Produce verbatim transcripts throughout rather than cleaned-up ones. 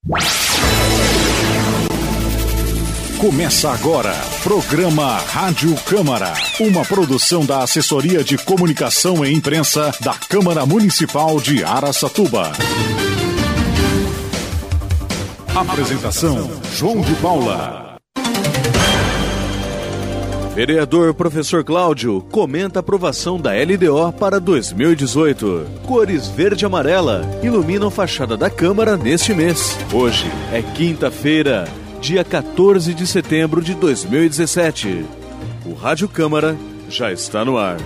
Começa agora, programa Rádio Câmara, uma produção da Assessoria de Comunicação e Imprensa da Câmara Municipal de Araçatuba. Apresentação, João de Paula. Vereador Professor Cláudio comenta a aprovação da L D O para dois mil e dezoito. Cores verde e amarela iluminam fachada da Câmara neste mês. Hoje é quinta-feira, dia quatorze de setembro de dois mil e dezessete. O Rádio Câmara já está no ar.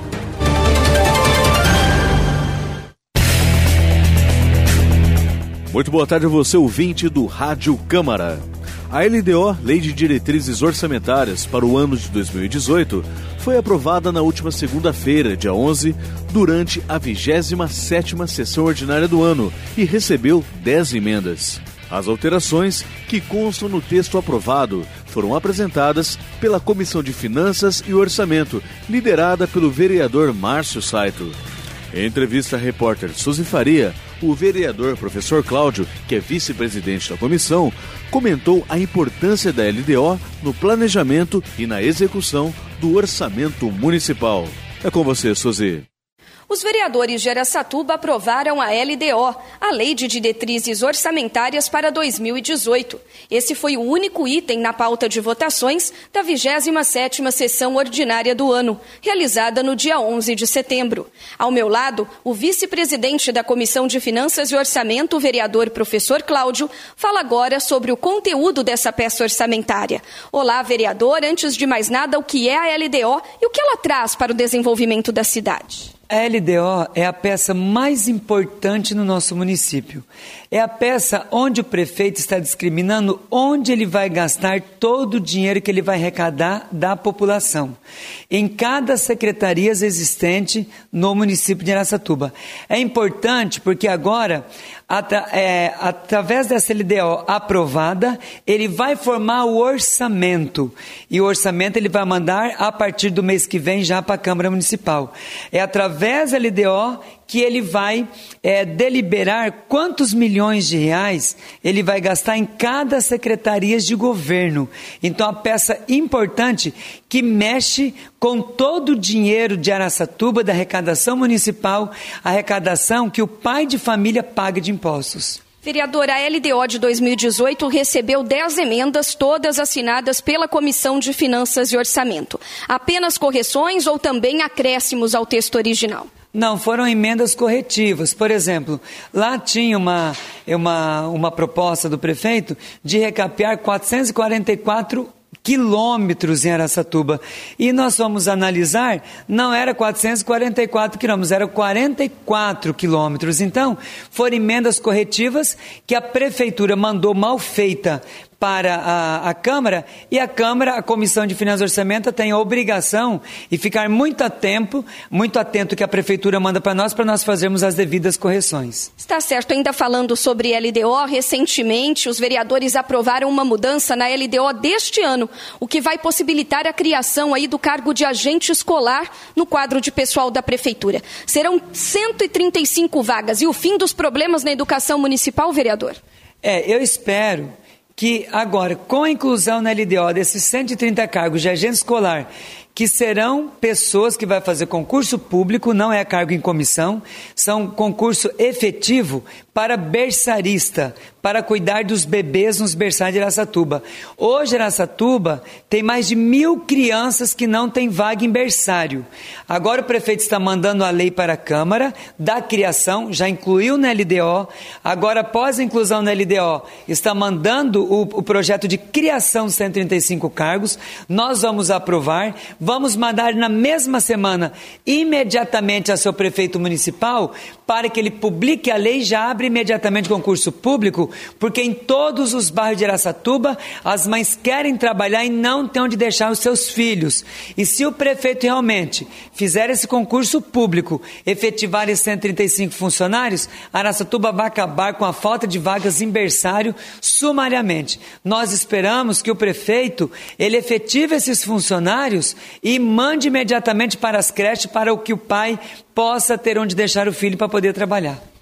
Muito boa tarde a você, ouvinte do Rádio Câmara. A L D O, Lei de Diretrizes Orçamentárias para o ano de dois mil e dezoito, foi aprovada na última segunda-feira, dia onze, durante a vigésima sétima sessão ordinária do ano e recebeu dez emendas. As alterações, que constam no texto aprovado, foram apresentadas pela Comissão de Finanças e Orçamento, liderada pelo vereador Márcio Saito. Em entrevista à repórter Suzy Faria, o vereador Professor Cláudio, que é vice-presidente da comissão, comentou a importância da L D O no planejamento e na execução do orçamento municipal. É com você, Suzy. Os vereadores de Araçatuba aprovaram a L D O, a Lei de Diretrizes Orçamentárias para dois mil e dezoito. Esse foi o único item na pauta de votações da vigésima sétima sessão ordinária do ano, realizada no dia onze de setembro. Ao meu lado, o vice-presidente da Comissão de Finanças e Orçamento, o vereador Professor Cláudio, fala agora sobre o conteúdo dessa peça orçamentária. Olá, vereador. Antes de mais nada, o que é a L D O e o que ela traz para o desenvolvimento da cidade? A L D O é a peça mais importante no nosso município. É a peça onde o prefeito está discriminando onde ele vai gastar todo o dinheiro que ele vai arrecadar da população, em cada secretaria existente no município de Araçatuba. É importante porque agora, atra- é, através dessa L D O aprovada, ele vai formar o orçamento. E o orçamento ele vai mandar a partir do mês que vem já para a Câmara Municipal. É através da L D O que ele vai é, deliberar quantos milhões de reais ele vai gastar em cada secretaria de governo. Então, a peça importante que mexe com todo o dinheiro de Araçatuba, da arrecadação municipal, arrecadação que o pai de família paga de impostos. Vereadora, a L D O de dois mil e dezoito recebeu dez emendas, todas assinadas pela Comissão de Finanças e Orçamento. Apenas correções ou também acréscimos ao texto original? Não, foram emendas corretivas. Por exemplo, lá tinha uma, uma, uma proposta do prefeito de recapear quatrocentos e quarenta e quatro quilômetros em Araçatuba. E nós fomos analisar, não era quatrocentos e quarenta e quatro quilômetros, eram quarenta e quatro quilômetros. Então, foram emendas corretivas que a prefeitura mandou mal feita para a, a Câmara, e a Câmara, a Comissão de Finanças e Orçamento tem a obrigação e ficar muito atento, muito atento que a Prefeitura manda para nós, para nós fazermos as devidas correções. Está certo. Ainda falando sobre L D O, recentemente os vereadores aprovaram uma mudança na L D O deste ano, o que vai possibilitar a criação aí do cargo de agente escolar no quadro de pessoal da Prefeitura. Serão cento e trinta e cinco vagas. E o fim dos problemas na educação municipal, vereador? É, eu espero que agora, com a inclusão na L D O desses cento e trinta cargos de agente escolar, que serão pessoas que vão fazer concurso público, não é cargo em comissão, são concurso efetivo para berçarista, para cuidar dos bebês nos berçários de Araçatuba. Hoje, Araçatuba tem mais de mil crianças que não têm vaga em berçário. Agora o prefeito está mandando a lei para a Câmara da criação, já incluiu na L D O, agora após a inclusão na L D O, está mandando o, o projeto de criação de cento e trinta e cinco cargos, nós vamos aprovar, vamos mandar na mesma semana, imediatamente ao seu prefeito municipal, para que ele publique a lei e já abre imediatamente concurso público, porque em todos os bairros de Araçatuba, as mães querem trabalhar e não têm onde deixar os seus filhos. E se o prefeito realmente fizer esse concurso público, efetivar esses cento e trinta e cinco funcionários, Araçatuba vai acabar com a falta de vagas em berçário sumariamente. Nós esperamos que o prefeito, ele efetive esses funcionários e mande imediatamente para as creches para que o pai possa ter onde deixar o filho para poder trabalhar.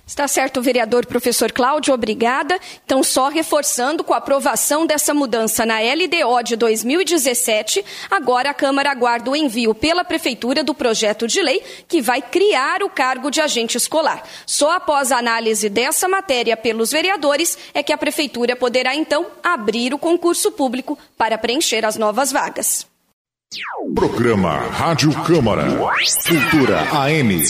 Está certo, vereador professor Cláudio, obrigada. Então, só reforçando, com a aprovação dessa mudança na L D O de dois mil e dezessete, agora a Câmara aguarda o envio pela Prefeitura do projeto de lei que vai criar o cargo de agente escolar. Só após a análise dessa matéria pelos vereadores é que a Prefeitura poderá, então, abrir o concurso público para preencher as novas vagas. Programa Rádio Câmara. Cultura A M.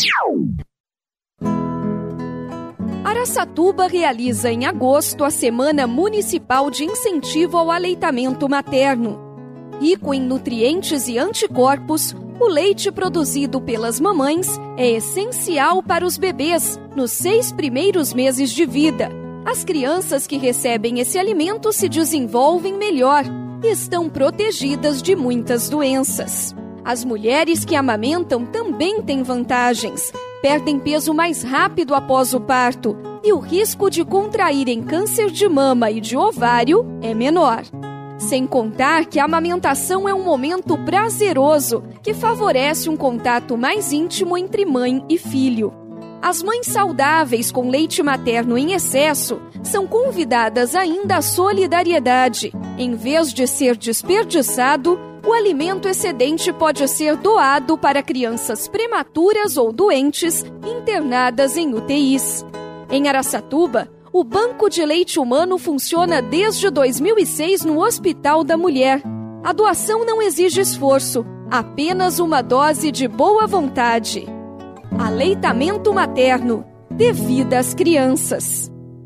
Araçatuba realiza em agosto a Semana Municipal de Incentivo ao Aleitamento Materno. Rico em nutrientes e anticorpos, o leite produzido pelas mamães é essencial para os bebês nos seis primeiros meses de vida. As crianças que recebem esse alimento se desenvolvem melhor e estão protegidas de muitas doenças. As mulheres que amamentam também têm vantagens. Perdem peso mais rápido após o parto e o risco de contraírem câncer de mama e de ovário é menor. Sem contar que a amamentação é um momento prazeroso que favorece um contato mais íntimo entre mãe e filho. As mães saudáveis com leite materno em excesso são convidadas ainda à solidariedade. Em vez de ser desperdiçado, o alimento excedente pode ser doado para crianças prematuras ou doentes internadas em U T Is. Em Araçatuba, o Banco de Leite Humano funciona desde dois mil e seis no Hospital da Mulher. A doação não exige esforço, apenas uma dose de boa vontade. Aleitamento materno, dê vida às crianças.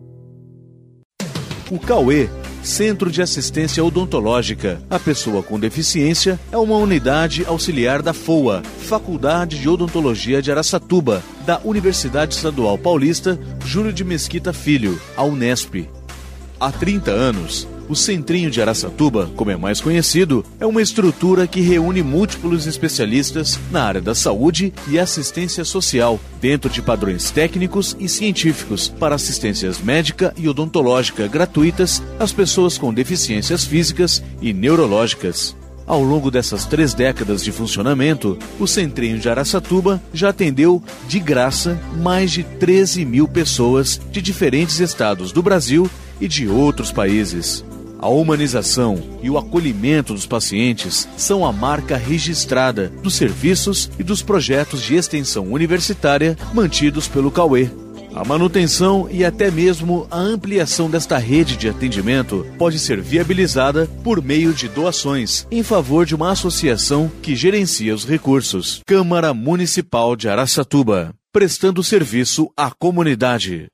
O Cauê, Centro de Assistência Odontológica. A pessoa com deficiência é uma unidade auxiliar da F O A, Faculdade de Odontologia de Araçatuba, da Universidade Estadual Paulista Júlio de Mesquita Filho, a Unesp. Há trinta anos, o Centrinho de Araçatuba, como é mais conhecido, é uma estrutura que reúne múltiplos especialistas na área da saúde e assistência social, dentro de padrões técnicos e científicos, para assistências médica e odontológica gratuitas às pessoas com deficiências físicas e neurológicas. Ao longo dessas três décadas de funcionamento, o Centrinho de Araçatuba já atendeu, de graça, mais de treze mil pessoas de diferentes estados do Brasil e de outros países. A humanização e o acolhimento dos pacientes são a marca registrada dos serviços e dos projetos de extensão universitária mantidos pelo Cauê. A manutenção e até mesmo a ampliação desta rede de atendimento pode ser viabilizada por meio de doações em favor de uma associação que gerencia os recursos. Câmara Municipal de Araçatuba, prestando serviço à comunidade.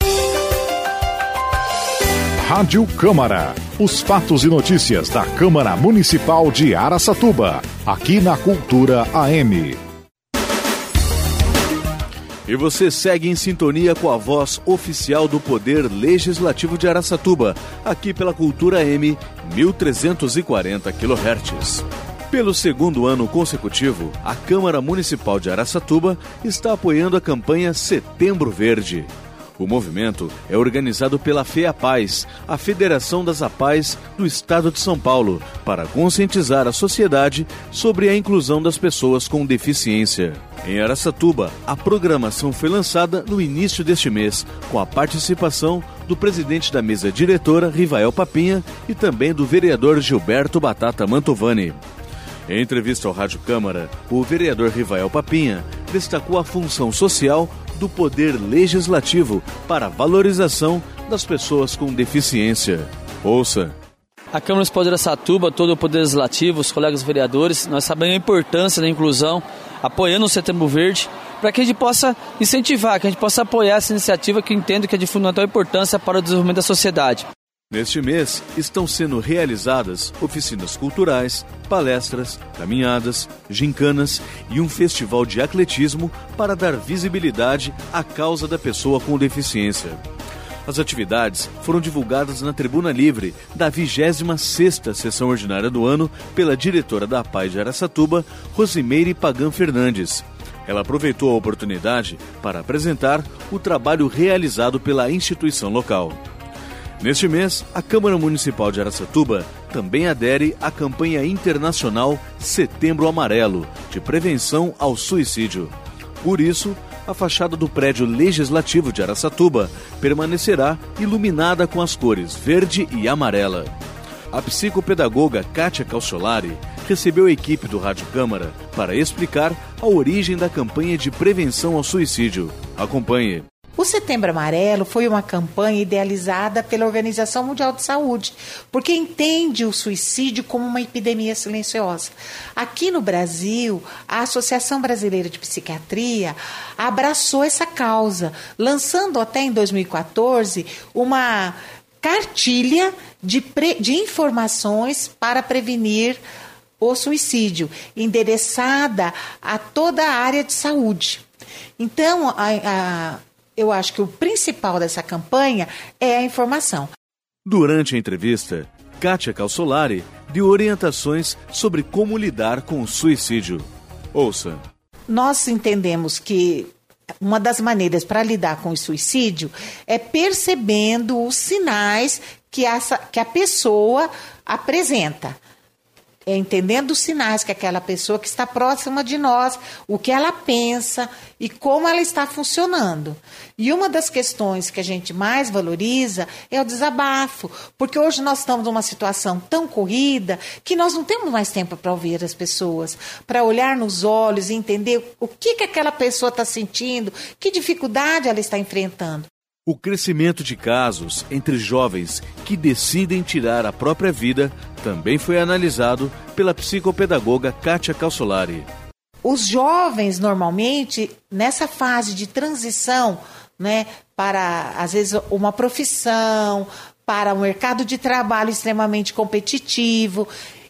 Rádio Câmara. Os fatos e notícias da Câmara Municipal de Araçatuba. Aqui na Cultura A M. E você segue em sintonia com a voz oficial do Poder Legislativo de Araçatuba, aqui pela Cultura A M mil trezentos e quarenta quilohertz. Pelo segundo ano consecutivo, a Câmara Municipal de Araçatuba está apoiando a campanha Setembro Verde. O movimento é organizado pela FEAPAZ, a Federação das APAES do Estado de São Paulo, para conscientizar a sociedade sobre a inclusão das pessoas com deficiência. Em Araçatuba, a programação foi lançada no início deste mês, com a participação do presidente da mesa diretora, Rivael Papinha, e também do vereador Gilberto Batata Mantovani. Em entrevista ao Rádio Câmara, o vereador Rivael Papinha destacou a função social do Poder Legislativo para a valorização das pessoas com deficiência. Ouça. A Câmara Municipal de Araçatuba, todo o Poder Legislativo, os colegas vereadores, nós sabemos a importância da inclusão, apoiando o Setembro Verde, para que a gente possa incentivar, que a gente possa apoiar essa iniciativa que entendo que é de fundamental importância para o desenvolvimento da sociedade. Neste mês, estão sendo realizadas oficinas culturais, palestras, caminhadas, gincanas e um festival de atletismo para dar visibilidade à causa da pessoa com deficiência. As atividades foram divulgadas na Tribuna Livre da vigésima sexta Sessão Ordinária do ano pela diretora da APAES de Araçatuba, Rosimeire Pagan Fernandes. Ela aproveitou a oportunidade para apresentar o trabalho realizado pela instituição local. Neste mês, a Câmara Municipal de Araçatuba também adere à campanha internacional Setembro Amarelo, de prevenção ao suicídio. Por isso, a fachada do prédio legislativo de Araçatuba permanecerá iluminada com as cores verde e amarela. A psicopedagoga Kátia Calciolari recebeu a equipe do Rádio Câmara para explicar a origem da campanha de prevenção ao suicídio. Acompanhe. O Setembro Amarelo foi uma campanha idealizada pela Organização Mundial de Saúde, porque entende o suicídio como uma epidemia silenciosa. Aqui no Brasil, a Associação Brasileira de Psiquiatria abraçou essa causa, lançando até em dois mil e quatorze uma cartilha de, pre... de informações para prevenir o suicídio, endereçada a toda a área de saúde. Então, a, a, eu acho que o principal dessa campanha é a informação. Durante a entrevista, Kátia Calciolari deu orientações sobre como lidar com o suicídio. Ouça. Nós entendemos que uma das maneiras para lidar com o suicídio é percebendo os sinais que, essa, que a pessoa apresenta. É entendendo os sinais que aquela pessoa que está próxima de nós, o que ela pensa e como ela está funcionando. E uma das questões que a gente mais valoriza é o desabafo, porque hoje nós estamos numa situação tão corrida que nós não temos mais tempo para ouvir as pessoas, para olhar nos olhos e entender o que, que aquela pessoa está sentindo, que dificuldade ela está enfrentando. O crescimento de casos entre jovens que decidem tirar a própria vida também foi analisado pela psicopedagoga Kátia Calciolari. Os jovens, normalmente, nessa fase de transição, né, para, às vezes, uma profissão, para um mercado de trabalho extremamente competitivo,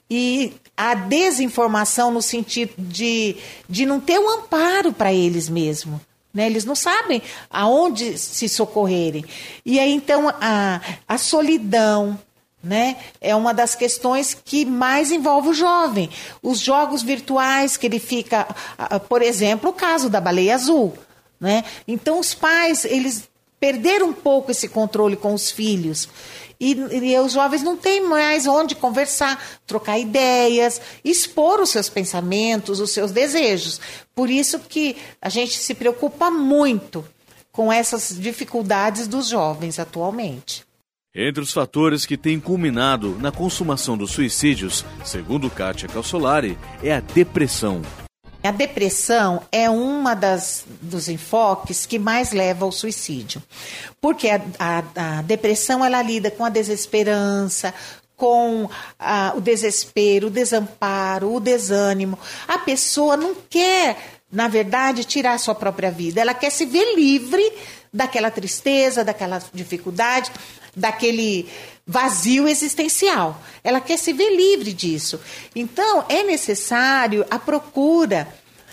e a desinformação no sentido de, de não ter um amparo para eles mesmos. Né? Eles não sabem aonde se socorrerem. E aí, então, a, a solidão, né, é uma das questões que mais envolve o jovem. Os jogos virtuais que ele fica... Por exemplo, o caso da baleia azul. Né? Então, os pais, eles perderam um pouco esse controle com os filhos. E, e os jovens não têm mais onde conversar, trocar ideias, expor os seus pensamentos, os seus desejos. Por isso que a gente se preocupa muito com essas dificuldades dos jovens atualmente. Entre os fatores que têm culminado na consumação dos suicídios, segundo Kátia Calciolari, é a depressão. A depressão é uma das dos enfoques que mais leva ao suicídio, porque a, a, a depressão ela lida com a desesperança, com a, o desespero, o desamparo, o desânimo. A pessoa não quer, na verdade, tirar a sua própria vida, ela quer se ver livre daquela tristeza, daquela dificuldade, daquele vazio existencial. Ela quer se ver livre disso. Então, é necessário a procura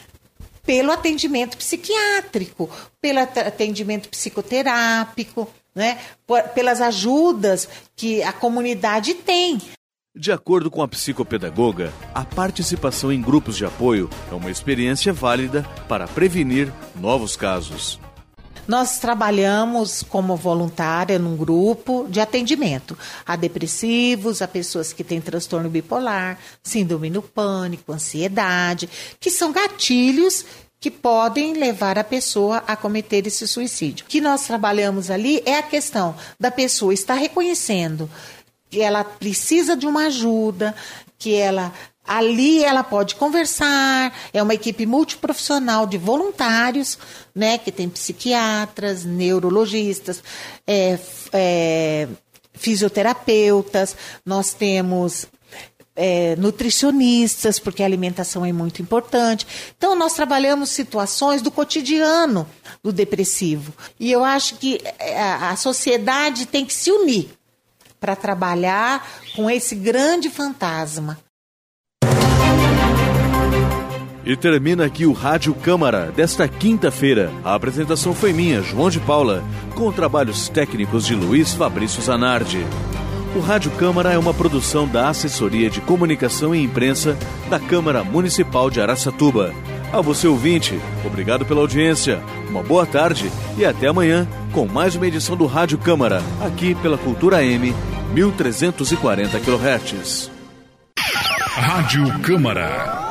pelo atendimento psiquiátrico, pelo atendimento psicoterápico, né? Pelas ajudas que a comunidade tem. De acordo com a psicopedagoga, a participação em grupos de apoio é uma experiência válida para prevenir novos casos. Nós trabalhamos como voluntária num grupo de atendimento a depressivos, a pessoas que têm transtorno bipolar, síndrome do pânico, ansiedade, que são gatilhos que podem levar a pessoa a cometer esse suicídio. O que nós trabalhamos ali é a questão da pessoa estar reconhecendo que ela precisa de uma ajuda, que ela... Ali ela pode conversar, é uma equipe multiprofissional de voluntários, né, que tem psiquiatras, neurologistas, é, é, fisioterapeutas, nós temos é, nutricionistas, porque a alimentação é muito importante. Então, nós trabalhamos situações do cotidiano do depressivo. E eu acho que a, a sociedade tem que se unir para trabalhar com esse grande fantasma. E termina aqui o Rádio Câmara desta quinta-feira. A apresentação foi minha, João de Paula, com trabalhos técnicos de Luiz Fabrício Zanardi. O Rádio Câmara é uma produção da Assessoria de Comunicação e Imprensa da Câmara Municipal de Araçatuba. A você, ouvinte, obrigado pela audiência, uma boa tarde e até amanhã com mais uma edição do Rádio Câmara, aqui pela Cultura M, mil trezentos e quarenta quilohertz. Rádio Câmara.